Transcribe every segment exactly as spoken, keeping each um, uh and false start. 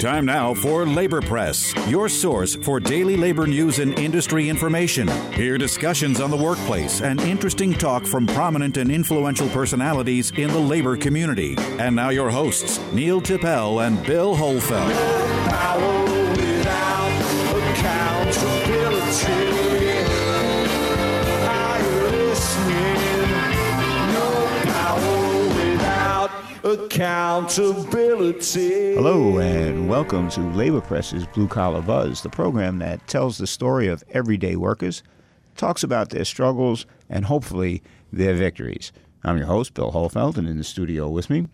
Time now for Labor Press, your source for daily labor news and industry information. Hear discussions on the workplace and interesting talk from prominent and influential personalities in the labor community. And now your hosts, Neil Tippel and Bill Holfeld. No power without accountability. Are you listening? No power without accountability. Hello and welcome to Labor Press's Blue Collar Buzz, the program that tells the story of everyday workers, talks about their struggles, and hopefully their victories. I'm your host, Bill Holfeld, and in the studio with me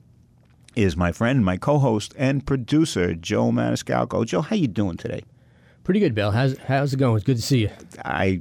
is my friend, my co-host, and producer, Joe Maniscalco. Joe, how you doing today? Pretty good, Bill. How's how's it going? It's good to see you. I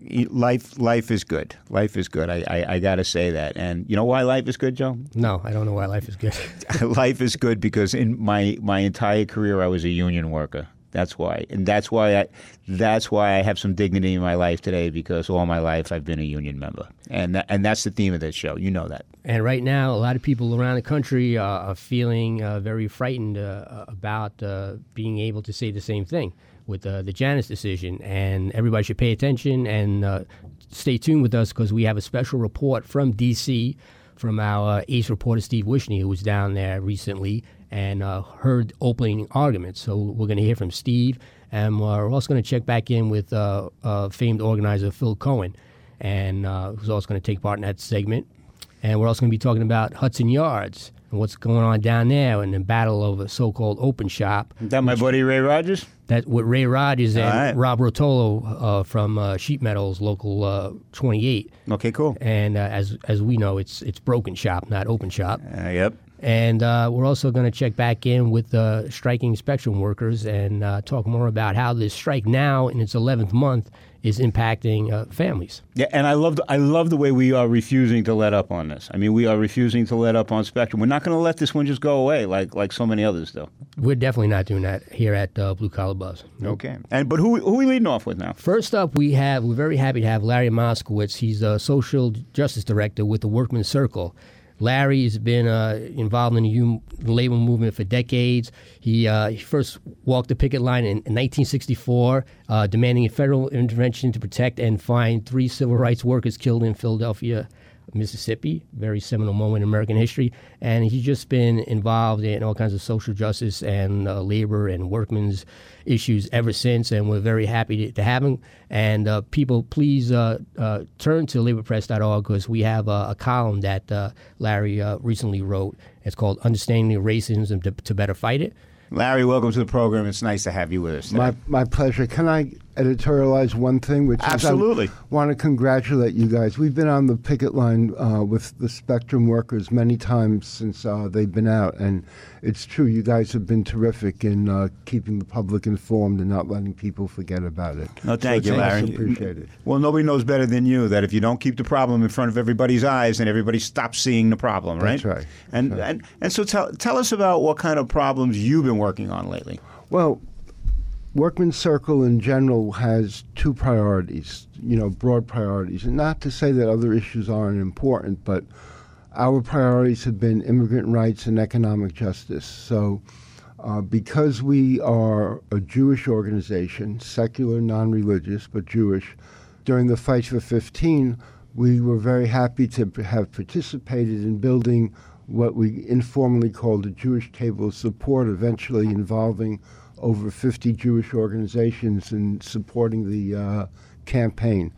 life life is good. Life is good. I, I, I got to say that. And you know why life is good, Joe? No, I don't know why life is good. Life is good because in my, my entire career I was a union worker. That's why. And that's why I that's why I have some dignity in my life today, because all my life I've been a union member. And that, and that's the theme of this show. You know that. And right now, a lot of people around the country uh, are feeling uh, very frightened uh, about uh, being able to say the same thing with uh, the Janus decision. And everybody should pay attention and uh, stay tuned with us, because we have a special report from D C from our uh, ace reporter, Steve Wishney, who was down there recently and uh, heard opening arguments. So we're going to hear from Steve, and we're also going to check back in with uh, uh, famed organizer Phil Cohen, and uh, who's also going to take part in that segment. And we're also going to be talking about Hudson Yards and what's going on down there in the battle over so-called open shop. Is that my buddy Ray Rogers? That's with Ray Rogers and right. Rob Rotolo uh, from uh, Sheet Metals Local uh, twenty-eight. Okay, cool. And uh, as as we know, it's it's broken shop, not open shop. Uh, yep. And uh, we're also going to check back in with uh, striking Spectrum workers and uh, talk more about how this strike now in its eleventh month is impacting uh, families. Yeah, and I love the, I love the way we are refusing to let up on this. I mean, we are refusing to let up on Spectrum. We're not going to let this one just go away like like so many others do. We're definitely not doing that here at uh, Blue Collar Buzz. Okay. And but who who are we leading off with now? First up, we have we're very happy to have Larry Moskowitz. He's a social justice director with the Workmen's Circle. Larry has been uh, involved in the union labor movement for decades. He, uh, he first walked the picket line in, in nineteen sixty-four, uh, demanding a federal intervention to protect and find three civil rights workers killed in Philadelphia, Mississippi. Very seminal moment in American history. And he's just been involved in all kinds of social justice and uh, labor and workmen's issues ever since, and we're very happy to, to have him. And uh, people, please uh, uh, turn to labor press dot org, because we have uh, a column that uh, Larry uh, recently wrote. It's called Understanding Racism to, to Better Fight It. Larry, welcome to the program. It's nice to have you with us today. My my pleasure. Can I editorialize one thing? Which Absolutely. Is I want to congratulate you guys. We've been on the picket line uh, with the Spectrum workers many times since uh, they've been out, and it's true. You guys have been terrific in uh, keeping the public informed and not letting people forget about it. No, thank so you, Larry. Appreciate it. Well, nobody knows better than you that if you don't keep the problem in front of everybody's eyes, then everybody stops seeing the problem, right? That's right. And That's right. and and so tell tell us about what kind of problems you've been working on lately. Well, Workmen's Circle in general has two priorities, you know, broad priorities. And not to say that other issues aren't important, but our priorities have been immigrant rights and economic justice. So uh, because we are a Jewish organization, secular, non-religious, but Jewish, during the Fight for fifteen, we were very happy to have participated in building what we informally called the Jewish Table of Support, eventually involving over fifty Jewish organizations in supporting the uh, campaign.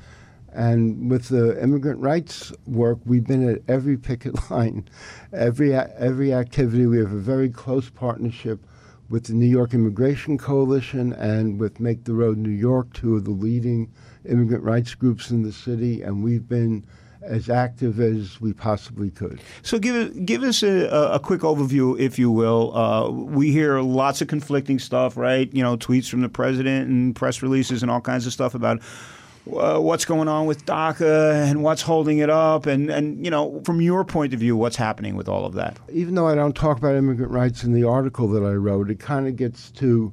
And with the immigrant rights work, we've been at every picket line, every every activity. We have a very close partnership with the New York Immigration Coalition and with Make the Road New York, two of the leading immigrant rights groups in the city, and we've been as active as we possibly could. So give give us a, a quick overview, if you will. Uh, we hear lots of conflicting stuff, right? You know, tweets from the president and press releases and all kinds of stuff about uh, what's going on with DACA and what's holding it up. And, and, you know, from your point of view, what's happening with all of that? Even though I don't talk about immigrant rights in the article that I wrote, it kind of gets to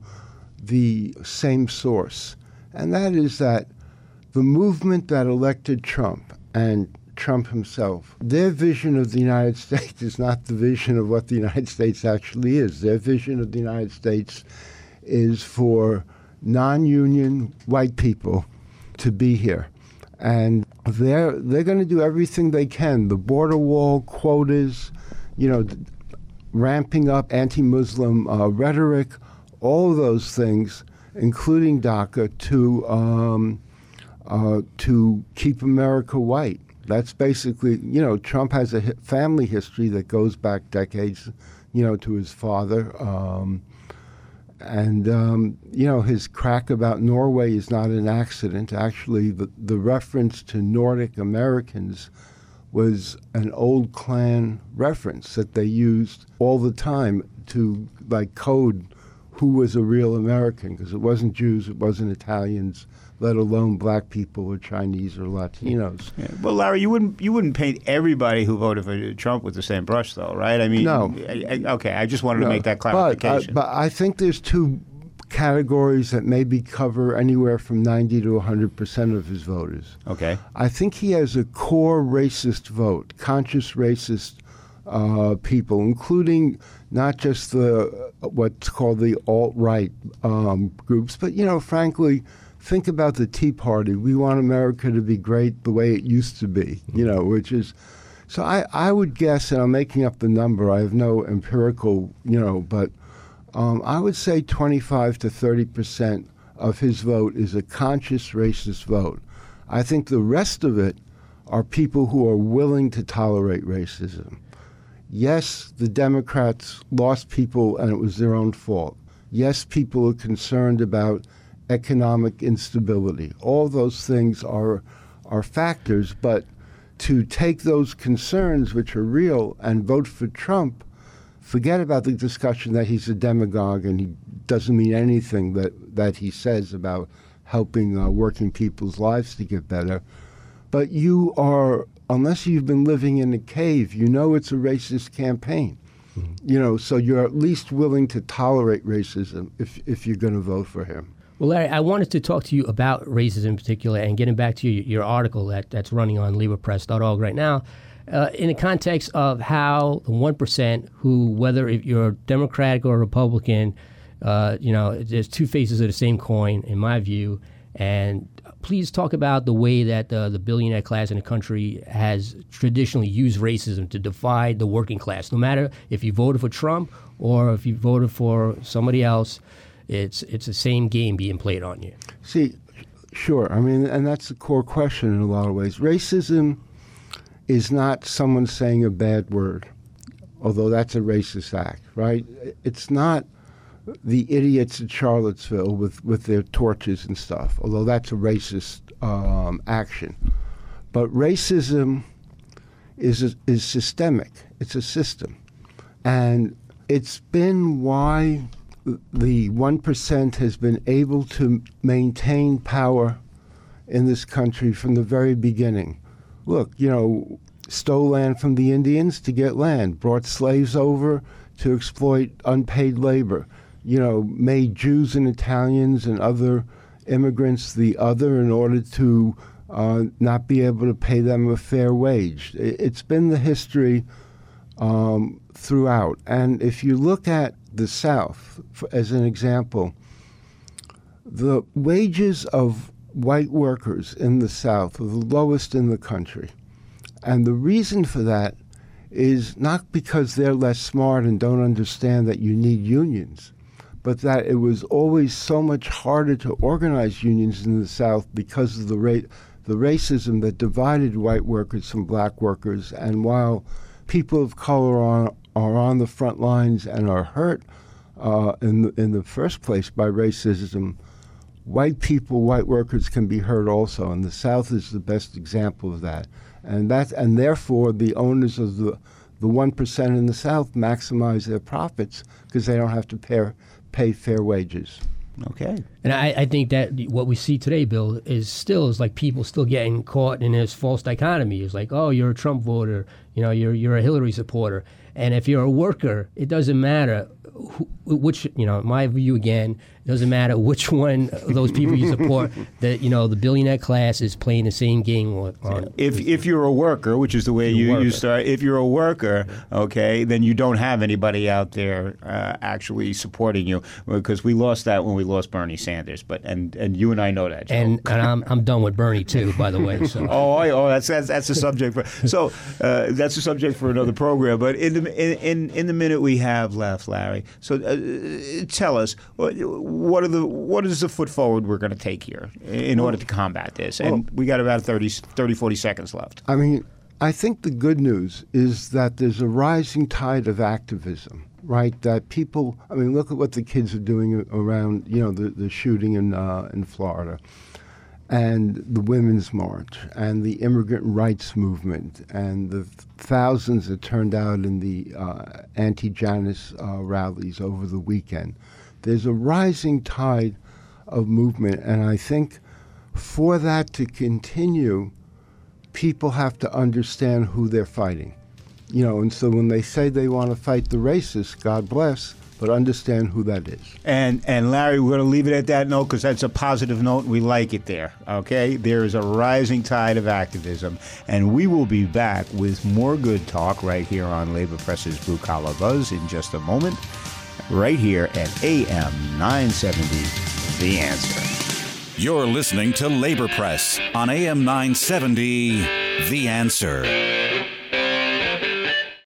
the same source. And that is that the movement that elected Trump, and Trump himself. Their vision of the United States is not the vision of what the United States actually is. Their vision of the United States is for non-union white people to be here. And they're they're going to do everything they can. The border wall, quotas, you know, ramping up anti-Muslim uh, rhetoric, all of those things, including DACA, to um, uh, to keep America white. That's basically, you know, Trump has a hi- family history that goes back decades, you know, to his father. Um, And, um, you know, his crack about Norway is not an accident. Actually, the, the reference to Nordic Americans was an old Klan reference that they used all the time to, like, code who was a real American, because it wasn't Jews, it wasn't Italians, let alone black people or Chinese or Latinos. Yeah. Well, Larry, you wouldn't you wouldn't paint everybody who voted for Trump with the same brush, though, right? I mean, no. I, I, okay, I just wanted no. to make that But, clarification. uh, but I think there's two categories that maybe cover anywhere from ninety to one hundred percent of his voters. Okay. I think he has a core racist vote, conscious racist uh, people, including not just the what's called the alt-right um, groups, but, you know, frankly, think about the Tea Party. We want America to be great the way it used to be, you know, which is... So I, I would guess, and I'm making up the number, I have no empirical, you know, but um, I would say twenty-five to thirty percent of his vote is a conscious racist vote. I think the rest of it are people who are willing to tolerate racism. Yes, the Democrats lost people and it was their own fault. Yes, people are concerned about economic instability. All those things are are factors, but to take those concerns, which are real, and vote for Trump, forget about the discussion that he's a demagogue and he doesn't mean anything that, that he says about helping uh, working people's lives to get better. But you are, unless you've been living in a cave, you know it's a racist campaign. Mm-hmm. You know, so you're at least willing to tolerate racism if if you're going to vote for him. Well, Larry, I wanted to talk to you about racism in particular, and getting back to your, your article that, that's running on labor press dot org right now, uh, in the context of how the one percent who, whether if you're Democratic or Republican, uh, you know, there's two faces of the same coin, in my view. And please talk about the way that uh, the billionaire class in the country has traditionally used racism to divide the working class. No matter if you voted for Trump or if you voted for somebody else, It's it's the same game being played on you. See, sure. I mean, and that's the core question in a lot of ways. Racism is not someone saying a bad word, although that's a racist act, right? It's not the idiots at Charlottesville with, with their torches and stuff, although that's a racist um, action. But racism is a, is systemic. It's a system. And it's been why the one percent has been able to maintain power in this country from the very beginning. Look, you know, stole land from the Indians to get land, brought slaves over to exploit unpaid labor, you know, made Jews and Italians and other immigrants the other in order to uh, not be able to pay them a fair wage. It's been the history um, throughout. And if you look at the South, for, as an example, the wages of white workers in the South are the lowest in the country. And the reason for that is not because they're less smart and don't understand that you need unions, but that it was always so much harder to organize unions in the South because of the ra- the racism that divided white workers from black workers. And while people of color are, are on the front lines and are hurt uh, in, the, in the first place by racism, white people, white workers can be hurt also. And the South is the best example of that. And that, and therefore, the owners of the the one percent in the South maximize their profits because they don't have to pay, pay fair wages. Okay. And I, I think that what we see today, Bill, is still is like people still getting caught in this false dichotomy. It's like, oh, you're a Trump voter, you You know, you're you're a Hillary supporter, and if you're a worker, it doesn't matter who, which. You know, my view again, it doesn't matter which one of those people you support. That you know, the billionaire class is playing the same game on. on if if you're a worker, which is the way you, you start, if you're a worker, okay, then you don't have anybody out there uh, actually supporting you, because we lost that when we lost Bernie Sanders. But and, and you and I know that, Joe. And and I'm I'm done with Bernie too, by the way. So. oh, oh, that's that's that's a subject for so uh, that's a subject for another program. But in the in in, in the minute we have left, Larry, so uh, tell us what, what are the what is the foot forward we're going to take here in order to combat this? And well, we got about thirty, thirty, forty seconds left. I mean, I think the good news is that there's a rising tide of activism, right? That people, I mean, look at what the kids are doing around, you know, the, the shooting in uh, in Florida, and the Women's March, and the immigrant rights movement, and the thousands that turned out in the uh, anti-Janus uh, rallies over the weekend. There's a rising tide of movement, and I think for that to continue, people have to understand who they're fighting. You know, and so when they say they want to fight the racists, God bless, but understand who that is. And and Larry, we're going to leave it at that note because that's a positive note, and we like it there, okay? There is a rising tide of activism, and we will be back with more good talk right here on Labor Press's Blue Collar Buzz in just a moment, right here at A M nine seventy, The Answer. You're listening to Labor Press on A M nine seventy, The Answer.